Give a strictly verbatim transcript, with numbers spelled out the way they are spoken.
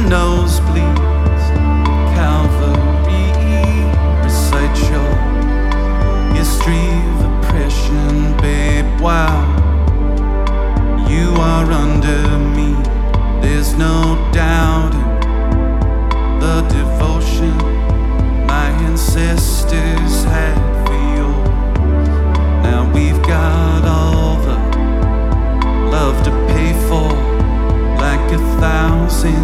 nosebleeds, Calvary, recite your history of oppression, babe. Wow, you are under me. There's no doubt in the devotion my ancestors had for yours. Now we've got all the love to pay for, like a thousand